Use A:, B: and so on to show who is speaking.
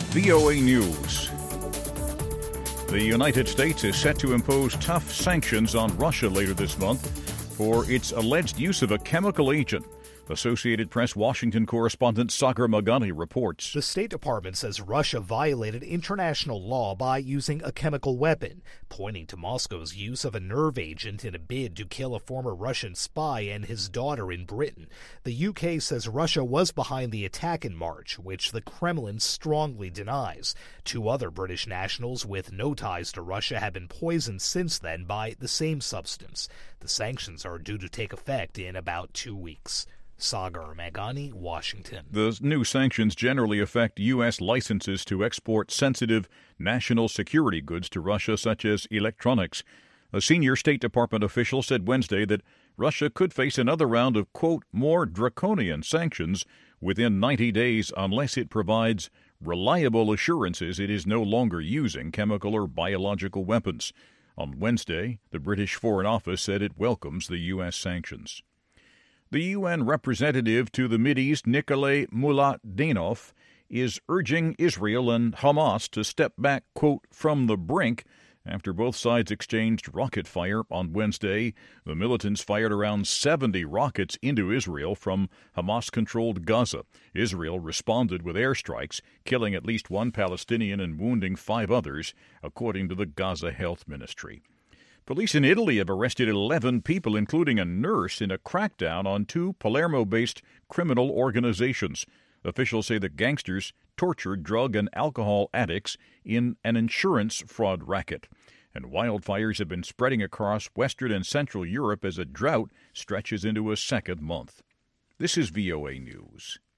A: VOA News. The United States is set to impose tough sanctions on Russia later this month for its alleged use of a chemical agent. Associated Press Washington correspondent Sagar Meghani reports.
B: The State Department says Russia violated international law by using a chemical weapon, pointing to Moscow's use of a nerve agent in a bid to kill a former Russian spy and his daughter in Britain. The UK says Russia was behind the attack in March, which the Kremlin strongly denies. Two other British nationals with no ties to Russia have been poisoned since then by the same substance. The sanctions are due to take effect in about 2 weeks. Sagar Meghani, Washington.
A: The new sanctions generally affect U.S. licenses to export sensitive national security goods to Russia, such as electronics. A senior State Department official said Wednesday that Russia could face another round of, quote, more draconian sanctions within 90 days unless it provides reliable assurances it is no longer using chemical or biological weapons. On Wednesday, the British Foreign Office said it welcomes the U.S. sanctions. The UN representative to the Mideast, Nikolay Muladenov, is urging Israel and Hamas to step back, quote, from the brink after both sides exchanged rocket fire on Wednesday. The militants fired around 70 rockets into Israel from Hamas-controlled Gaza. Israel responded with airstrikes, killing at least one Palestinian and wounding 5 others, according to the Gaza Health Ministry. Police in Italy have arrested 11 people, including a nurse, in a crackdown on 2 Palermo-based criminal organizations. Officials say the gangsters tortured drug and alcohol addicts in an insurance fraud racket. And wildfires have been spreading across Western and Central Europe as a drought stretches into a second month. This is VOA News.